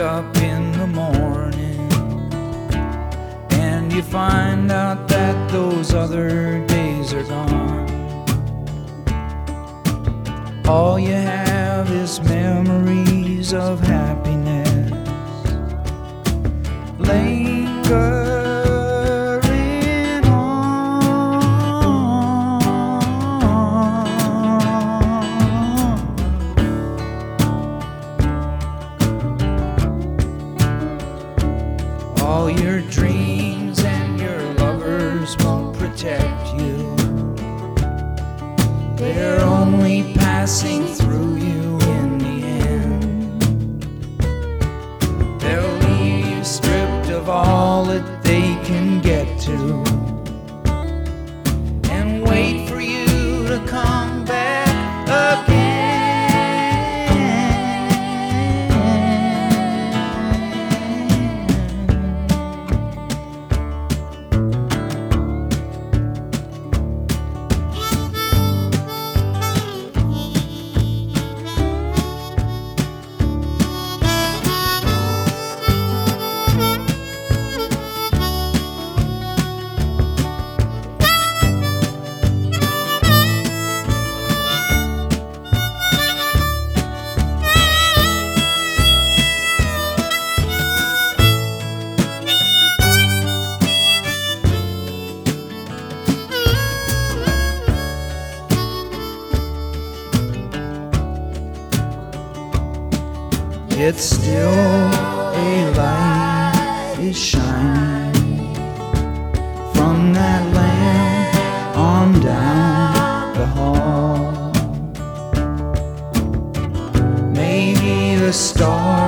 up in the morning and you find out that those other days are gone. All you have is memories of happiness lingering on. All your dreams and your lovers won't protect you. They're only passing through you in the end. They'll leave you stripped of all that they can get to and wait for you to come back again. Yet still a light is shining from that lamp on down the hall. Maybe the stars